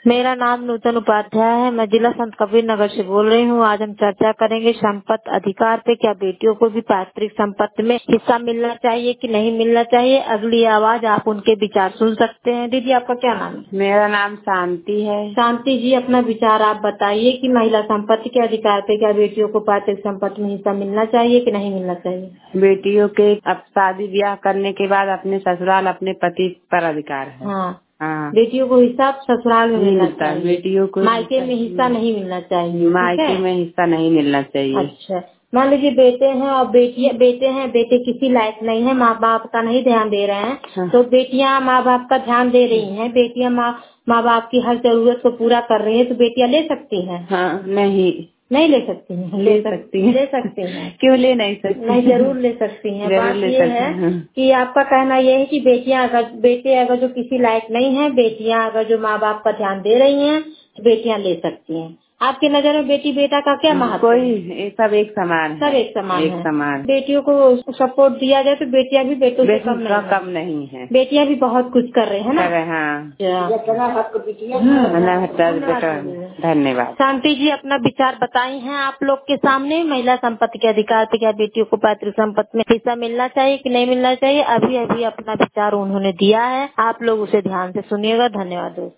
मेरा नाम नूतन उपाध्याय है। मैं जिला संत कबीर नगर से बोल रही हूँ। आज हम चर्चा करेंगे संपत्ति अधिकार पे। क्या बेटियों को भी पैतृक संपत्ति में हिस्सा मिलना चाहिए कि नहीं मिलना चाहिए? अगली आवाज, आप उनके विचार सुन सकते हैं। दीदी, आपका क्या नाम है? मेरा नाम शांति है। शांति जी, अपना विचार आप बताइए कि महिला संपत्ति के अधिकार पे क्या बेटियों को पैतृक संपत्ति में हिस्सा मिलना चाहिए कि नहीं मिलना चाहिए? बेटियों के अब शादी ब्याह करने के बाद अपने ससुराल अपने पति पर अधिकार है। हाँ, हाँ, बेटियों को हिस्सा ससुराल में मिलना चाहिए, बेटियों को मायके में हिस्सा नहीं मिलना चाहिए। मायके में हिस्सा नहीं मिलना चाहिए। अच्छा, मान लीजिए बेटे हैं और बेटे किसी लायक नहीं है, माँ बाप का नहीं ध्यान दे रहे हैं। हाँ। तो बेटियां माँ बाप का ध्यान दे रही हैं, बेटियां माँ बाप की हर जरूरत को पूरा कर रही हैं, तो बेटियां ले सकती हैं? हाँ, नहीं ले सकती हैं। ले सकती हैं। क्यों ले नहीं सकती? नहीं, जरूर ले सकती हैं। बात ये है कि आपका कहना ये है कि बेटे अगर जो किसी लायक नहीं है, बेटियां अगर जो माँ बाप का ध्यान दे रही हैं, तो बेटियां ले सकती हैं। आपके नजर में बेटी बेटा का क्या महत्व? कोई सब एक समान है। सब एक समान है। समान। बेटियों को सपोर्ट दिया जाए तो बेटियां भी बेटों से कम नहीं है। बेटियां भी बहुत कुछ कर रहे हैं ना। हाँ। धन्यवाद। शांति जी, अपना विचार बताई हैं आप लोग के सामने। महिला संपत्ति के अधिकार पे क्या बेटियों को पैतृक संपत्ति में हिस्सा मिलना चाहिए कि नहीं मिलना चाहिए? अभी अपना विचार उन्होंने दिया है, आप लोग उसे ध्यान से सुनिएगा। धन्यवाद दोस्तों।